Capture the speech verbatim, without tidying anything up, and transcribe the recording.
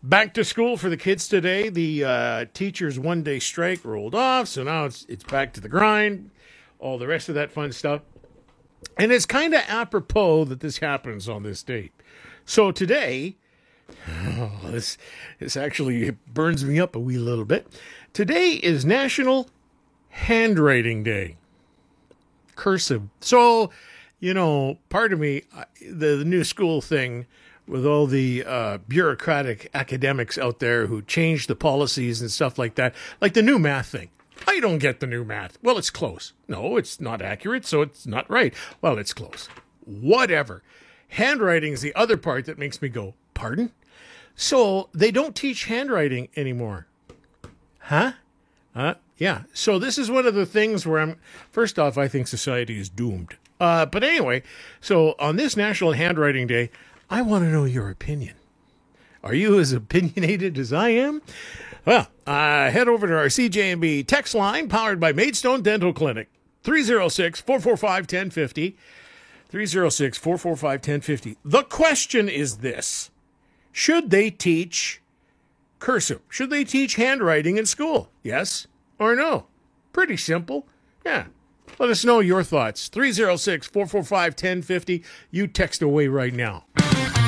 Back to school for the kids today. The uh, teachers' one-day strike rolled off, so now it's it's back to the grind, all the rest of that fun stuff. And it's kind of apropos that this happens on this date. So today, oh, this, this actually burns me up a wee little bit. Today is National Handwriting Day. Cursive. So, you know, part of me, the, the new school thing, with all the uh, bureaucratic academics out there who change the policies and stuff like that, like the new math thing. I don't get the new math. Well, it's close. No, it's not accurate, so it's not right. Well, it's close. Whatever. Handwriting is the other part that makes me go, pardon? So they don't teach handwriting anymore. Huh? Uh, yeah. So this is one of the things where I'm, first off, I think society is doomed. Uh, but anyway, so on this National Handwriting Day, I want to know your opinion. Are you as opinionated as I am? Well, uh, head over to our C J M B text line powered by Maidstone Dental Clinic. three oh six, four four five, one oh five oh. three oh six, four four five, one oh five oh. The question is this. Should they teach cursive? Should they teach handwriting in school? Yes or no? Pretty simple. Yeah. Let us know your thoughts. three oh six, four four five, one oh five oh. You text away right now.